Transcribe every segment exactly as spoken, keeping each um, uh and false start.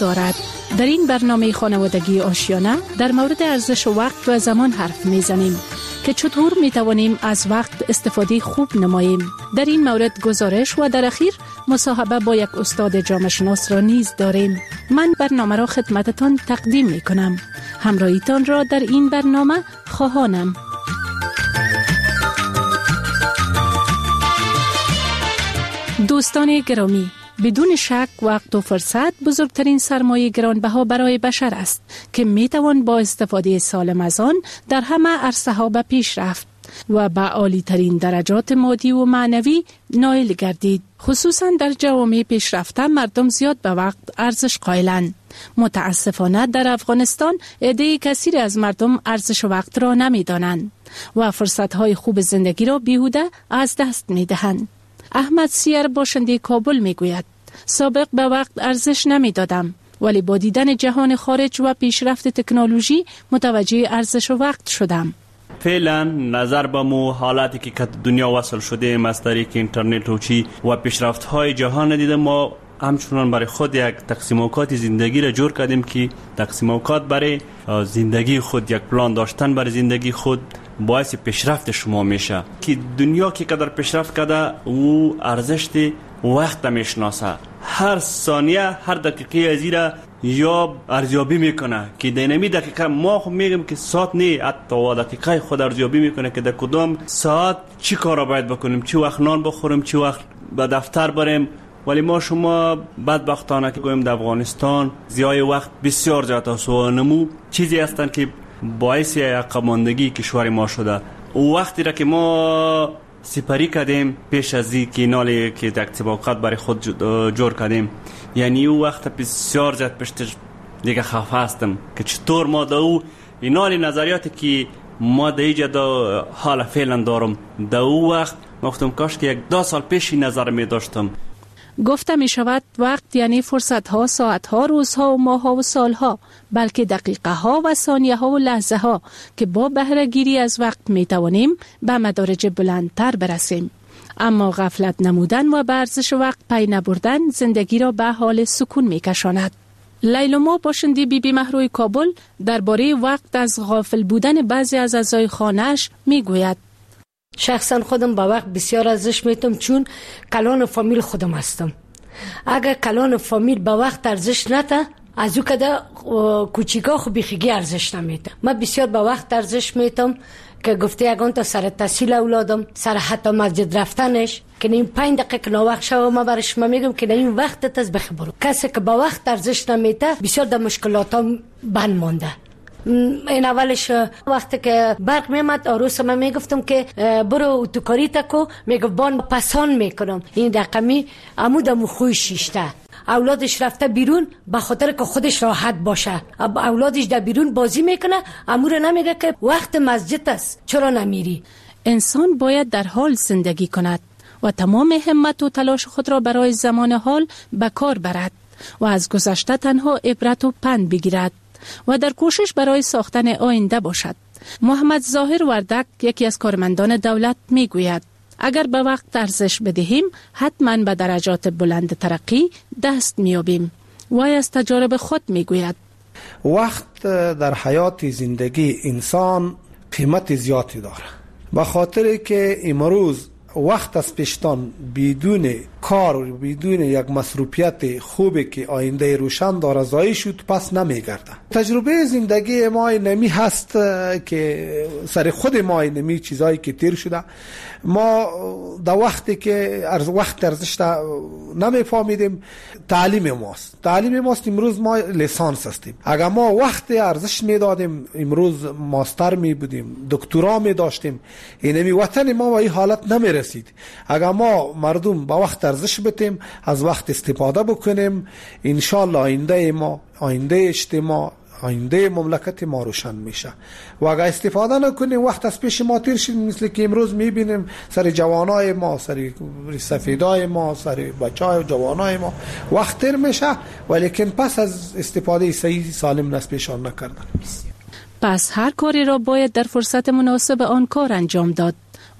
دارد. در این برنامه خانوادگی آشیانه در مورد ارزش وقت و زمان حرف میزنیم که چطور میتوانیم از وقت استفاده خوب نماییم. در این مورد گزارش و در اخیر مصاحبه با یک استاد جامعه شناس را نیز داریم. من برنامه را خدمتتان تقدیم میکنم. همراهیتان را در این برنامه خواهانم. دوستان گرامی، بدون شک وقت و فرصت بزرگترین سرمایه گرانبها برای بشر است که میتوان با استفاده سالم از آن در همه عرصه ها به پیش رفت و به عالی ترین درجات مادی و معنوی نائل گردید. خصوصا در جوامع پیشرفته مردم زیاد به وقت ارزش قائلند. متاسفانه در افغانستان عده کثیری از مردم ارزش وقت را نمیدانند و فرصت‌های خوب زندگی را بیهوده از دست میدهند. احمد سیر باشنده کابل میگوید سابق به وقت ارزش نمیدادم، ولی با دیدن جهان خارج و پیشرفت تکنولوژی متوجه ارزش وقت شدم. فعلا نظر به مو حالاتی که که دنیا وصل شده از طریق اینترنت و چی و پیشرفت های جهان دیده، ما همچنان برای خود یک تقسیم اوقات زندگی را جور کردیم که تقسیم اوقات برای زندگی خود، یک پلان داشتن برای زندگی خود باعث پیشرفت شما میشه که دنیا که قدر پیشرفت کرده او ارزش وقت میشناسه. هر ثانیه هر دقیقه از ایره یا ارزیابی میکنه که در نمی دقیقه ما خود میگیم که ساعت نه، حتی دقیقه خود ارزیابی میکنه که در کدام ساعت چی کارا باید بکنیم، چی وقت نان بخوریم، چی وقت به دفتر بریم. ولی ما شما بدبختانه که گویم در افغانستان زیای وقت بسیار زیاد سوانمو چیزی هستن که باعث عقب ماندگی کشور ما شده. او وقتی را که ما سپری کردیم پیش از این که نالی که تقسیم اوقات برای خود جور کردیم، یعنی او وقت بسیار زیاد پشتش دیگه خفه هستم که چطور ما دا او اینالی نظریاتی که ما دا ایجا دا حال فعلا دارم دا او وقت مفتم کاش که یک دو سال پیشی نظر می داشتم. گفته می شود وقت یعنی فرصت ها، ساعت ها، روز ها و ماه ها و سال ها، بلکه دقیقه ها و ثانیه ها و لحظه ها که با بهره گیری از وقت می توانیم به مدارج بلندتر برسیم. اما غفلت نمودن و به ارزش وقت پی نبردن زندگی را به حال سکون می کشاند. لیلما باشنده بی بی مهروی کابل درباره وقت از غافل بودن بعضی از اعضای خانه‌اش می گوید. شخصا خودم با وقت بسیار ارزش میتم، چون کلان فامیل خودم هستم. اگر کلان فامیل با وقت ارزش نده، از او کده کوچیکا خو بیخیگی ارزش نمیده. من بسیار با وقت ارزش میتم که گفته یگان تا سر تحصیل اولادم، سر حتی مسجد رفتنش که این پنج دقیقه که ناوقت شو ما برش ما میگم که این وقتت از بخبرو. کسی که با وقت ارزش نمیده بسیار در مشکلات هم بند مانده. این اولش وقتی که برق میمد آروس من میگفتم که برو اتوکاری تکو، میگفت بان پسان میکنم. این رقمی عمودمو خوی شیشته. اولادش رفته بیرون به خاطر که خودش راحت باشه، اولادش در بیرون بازی میکنه، امور نمیگه که وقت مسجد است چرا نمیری. انسان باید در حال زندگی کند و تمام همت و تلاش خود را برای زمان حال به کار برد و از گذشته تنها عبرت و پند بگیرد و در کوشش برای ساختن آینده باشد. محمد ظاهر وردک یکی از کارمندان دولت می گوید اگر به وقت ارزش بدهیم حتما به درجات بلند ترقی دست میابیم. وای از تجارب خود می گوید وقت در حیات زندگی انسان قیمت زیادی داره، به خاطر که امروز وقت از پیشتان بدون کار و بدون یک مصروفیت خوبی که آینده روشن داره ضایع شد پس نمیگرده. تجربه زندگی ما نمی هست که سر خود ما نمی چیزایی که تیر شده ما در وقتی که از وقت ارزش نمیفهمیدیم. تعلیم ماست تعلیم ماست امروز ما لیسانس هستیم. اگر ما وقت ارزش میدادیم امروز ماستر می بودیم، دکترا می داشتیم، اینمی وطن ما و این حالت نمی رسید. اگر ما مردم با وقت ارزش بدیم، از وقت استفاده بکنیم، انشالله آینده ما، آینده اجتماع، آینده مملکت ما روشن میشه. و اگر استفاده نکنیم وقت از پیش ما تیر شد، مثل که امروز میبینیم سر جوانای ما، سر سفیدای ما، سر بچهای و جوانای ما وقت تیر میشه، ولیکن پس از استفاده صحیح سالم از پیشان نکردن. پس هر کاری را باید در فرصت مناسب آن کار انجام داد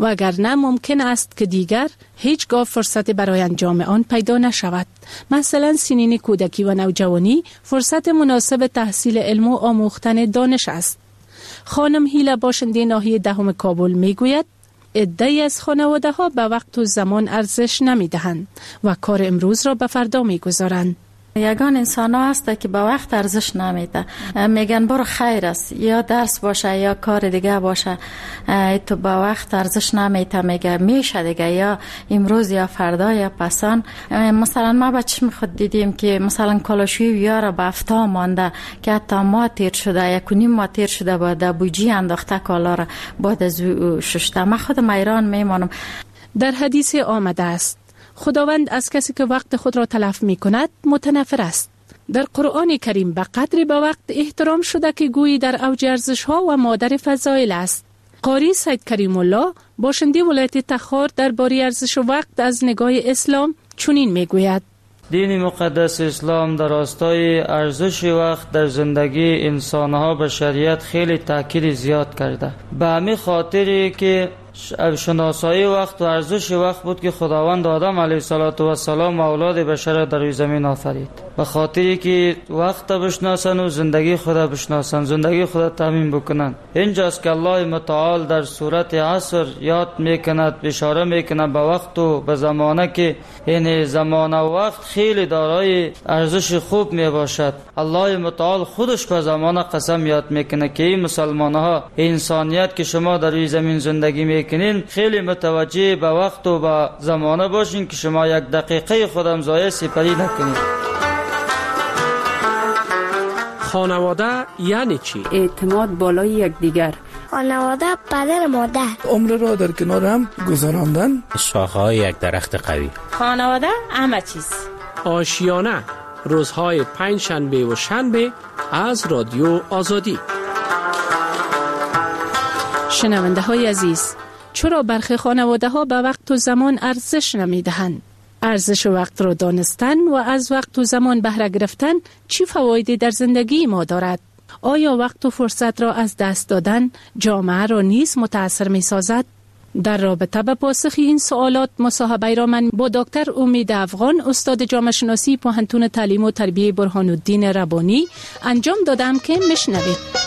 وگرنه ممکن است که دیگر هیچگاه فرصت برای انجام آن پیدا نشود. مثلا سنین کودکی و نوجوانی فرصت مناسب تحصیل علم و آموختن دانش است. خانم هیلا باشنده ناحیه دهم کابل می گوید عده‌ای از خانواده ها به وقت و زمان ارزش نمی دهند و کار امروز را به فردا می گذارند. یگان انسان ها هست که با وقت ارزش نمیده، میگن برو خیر است، یا درس باشه یا کار دیگه باشه، تو با وقت ارزش نمیده، میگه میشه دیگه، یا امروز یا فردا یا پسان. مثلا ما بچه خود دیدیم که مثلا کالاشوی یارا به افتا مانده که حتی ما تیر شده، یک و نیم ما تیر شده، با دبوجی انداخته کالا را بعد از ششته. من خودم ایران میمانم. در حدیث آمده است خداوند از کسی که وقت خود را تلف می کند متنفر است. در قرآن کریم به قدری به وقت احترام شده که گویی در اوج ارزش ها و مادر فضایل است. قاری سید کریم الله باشنده ولایت تخار درباره ارزش وقت از نگاه اسلام چنین می گوید: دین مقدس اسلام در راستای ارزش وقت در زندگی انسانها به شریعت خیلی تاکید زیاد کرده. به همین خاطری که شناسایی وقت و ارزش وقت بود که خداوند آدم علیه السلام و اولاد بشر در روی زمین آفرید. به خاطری که وقت بشناسن و زندگی خدا بشناسن، زندگی خدا تامین بکنن. اینجاست که الله متعال در سورت عصر یاد میکند، اشاره میکند به وقت و به زمانه که این زمان و وقت خیلی دارای ارزش خوب میباشد. الله متعال خودش به زمانه قسم یاد میکنه که این مسلمان ها، انسانیت که شما در روی زمین زندگی میکنین، خیلی متوجه به وقت و به زمانه باشین که شما یک دقیقه خودم ضایع سپری نکنید. خانواده یعنی چی؟ اعتماد بالای یکدیگر. خانواده پدر مادر. عمر را در کنار هم گذراندن. شاخه‌های یک درخت قوی. خانواده همه چیز. آشیانه روزهای پنج شنبه و شنبه از رادیو آزادی. شنونده های عزیز، چرا برخی خانواده ها به وقت و زمان ارزش نمی دهند؟ ارزش وقت را دانستن و از وقت و زمان بهره گرفتن چی فوایدی در زندگی ما دارد؟ آیا وقت و فرصت را از دست دادن جامعه را نیز متاثر می سازد؟ در رابطه با پاسخ این سوالات مصاحبه را من با دکتر امید افغان، استاد جامعه شناسی پوهنتون تعلیم و تربیه برهان الدین ربانی انجام دادم که میشنوید.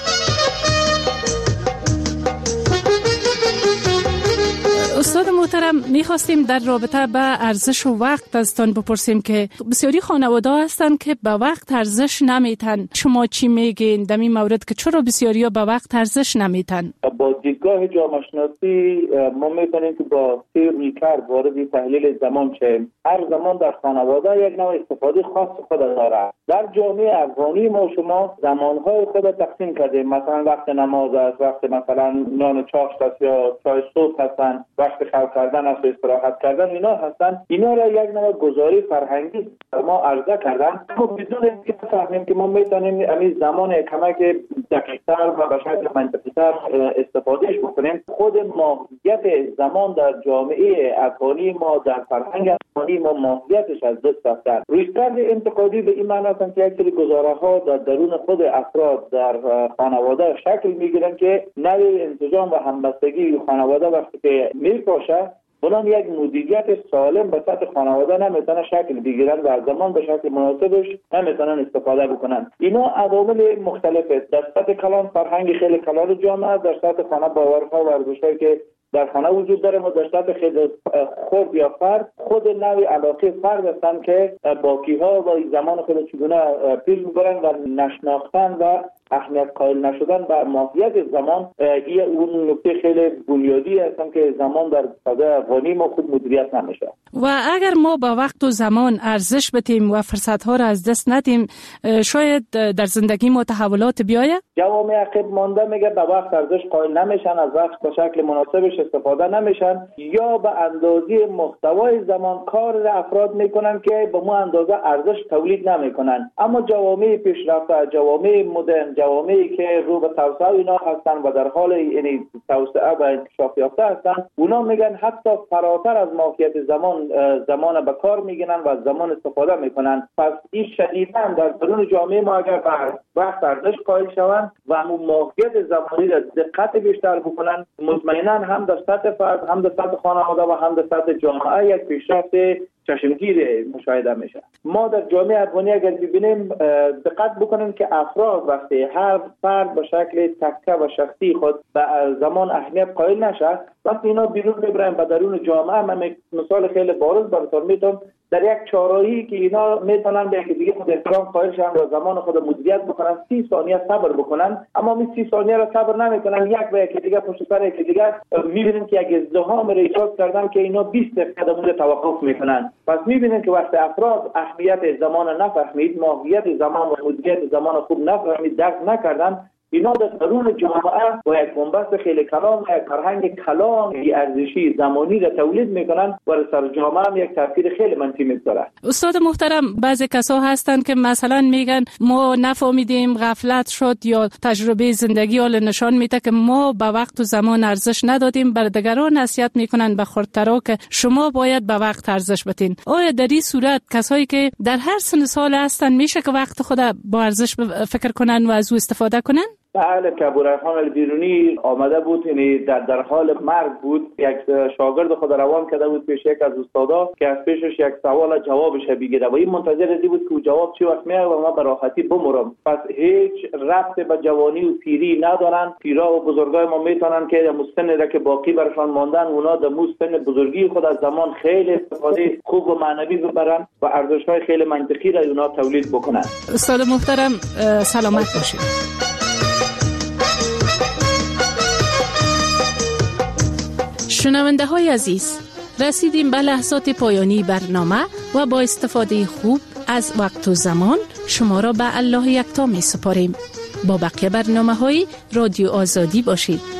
استاد محترم، میخواستیم در رابطه به ارزش و وقت ازتان بپرسیم که بسیاری خانواده هستند که به وقت ارزش نمیتن. شما چی میگین در این مورد که چرا بسیاری به وقت ارزش نمیتن؟ با دیدگاه جامعه شناسی ما میتونیم که با تئوری کار وارد تحلیل زمان شیم. هر زمان در خانواده یک نوع استفاده خاص خود دارد. در جامعه افغانی ما شما زمانهای خود تقسیم کردیم. مثلا وقت نماز است، وقت مثلا نان چاشت است یا چای صبح هستند، وقت خواب کردن است و استراحت کردن اینا هستن. اینا را یک نوع گزاری فرهنگی ما عرضه کردن. ما بدون اینکه بفهمیم که ما میتونیم همین زمان کمک دقیق‌تر و به شکل منطقی‌تر استفادهش بکنیم. خود ماهیت زمان در جامعه افغانی ما، در فرهنگ افغانی ما، ماهیتش از دست رفته. رویکرد انتقادی به این معنی است که یک سری گزاره‌ها در درون خود افراد در خانواده شکل میگیرن که نوع انسجام و همبستگی خانواده وقتی که میپاشه، اونم یک مدیریت سالم به سطح خانواده نمیتونه شکل بگیرن و زمان به شکل مناسبش نمیتونن استفاده بکنن. اینا عوامل مختلف است. در سطح کلان فرهنگ خیلی کلان جامعه، در سطح خانه باورها و ارزش‌هایی که در خانه وجود داره و در سطح خیلی خرد یا فرد خود نوع علاقه فرد هستن که باقی‌ها و زمان خود چگونه پیش میبرن و نشناختن و اهمیت قائل نشدن بر ماهیت زمان این اون نکته خیلی بنیادی هستن که زمان در فضای افغانی ما خود مدیریت نمیشه. و اگر ما با وقت و زمان ارزش بدیم و فرصت‌ها را از دست ندیم، شاید در زندگی ما تحولات بیاید؟ جوامع عقب مانده میگه به وقت ارزش قائل نمیشن، از وقت به شکل مناسبش استفاده نمیشن، یا به اندازه محتوای زمان کار افراد میکنن که به مو اندازه ارزش تولید نمیکنن. اما جوامع پیشرفته، جوامع مدرن جوامعی که رو به توسعه اینا هستن و در حال یعنی توسعه و انکشاف یافته هستن، اونا میگن حتی فراتر از ماهیت زمان زمان به کار میگیرن و زمان استفاده میکنن. پس این شدیداً در درون جامعه ما اگر وقت ارزش قائل شوند و همون ماهیت زمانی را دقت بیشتر بکنن، مطمئنا هم در سطح فرد، هم در سطح خانواده و هم در سطح جامعه یک پیشرفت چشمگیر مشاهده میشه. ما در جامعه افغانی اگر ببینیم دقت بکنیم که افراد وقتی هر فرد به شکل تکه و شخصی خود به زمان اهمیت قائل نشه، وقتی اینا بیرون ببرن به درون جامعه، من مثال خیلی بارز براتون میتونم، در یک چهارراهی که اینا میتونن به یکی دیگه خود احترام قائل شن و زمان خود مدیریت بکنن، سی ثانیه صبر بکنن، اما می سی ثانیه را صبر نمیکنن، یک به یکی دیگه پشت سر یکی دیگه میبینن که یک ازدحام را ایجاد کردن که اینا بیست دقیقه در توقف میکنن. پس میبینن که وقتی افراد اهمیت زمان نفهمید، ماهیت زمان و مدیریت زمان خوب نفهمید، درک نکردن، اینا در درون جامعه با یک بنبست خیلی کلان و یک فرهنگ کلان بی ارزشی زمانی را تولید میکنن و سر جامعه هم یک تاثیر خیلی منفی میگذاره. استاد محترم، بعضی کسا هستن که مثلا میگن ما نفهمیدیم، غفلت شد، یا تجربه زندگی حال نشان میده که ما به وقت و زمان ارزش ندادیم. بر دیگران نصیحت میکنن به خردترا که شما باید به وقت ارزش بدین. آیا در این صورت کسایی که در هر سن سال هستن میشه که وقت خود با ارزش فکر کنن و از او استفاده کنن؟ بله، که ابوریحان البیرونی آمده بود، یعنی در, در حال مرگ بود، یک شاگرد خود روان کرده بود پیش یک از استادا که از پیشش یک سوال جوابش بگیره و این منتظر ازی بود که جواب چی وقت میاد و ما به راحتی بمرم. پس هیچ ربط به جوانی و پیری ندارن. پیرا و بزرگای ما میتونن که مستن را که باقی برشان ماندن، اونا در مستن بزرگی خود از زمان خیلی استفاده خوب و معنوی ببرن و ارزش‌های خیلی منطقی را اونا تولید بکنن. استاد محترم، سلامت باشید. شنونده های عزیز، رسیدیم به لحظات پایانی برنامه و با استفاده خوب از وقت و زمان شما را به الله یکتا می سپاریم. با بقیه برنامه های رادیو آزادی باشید.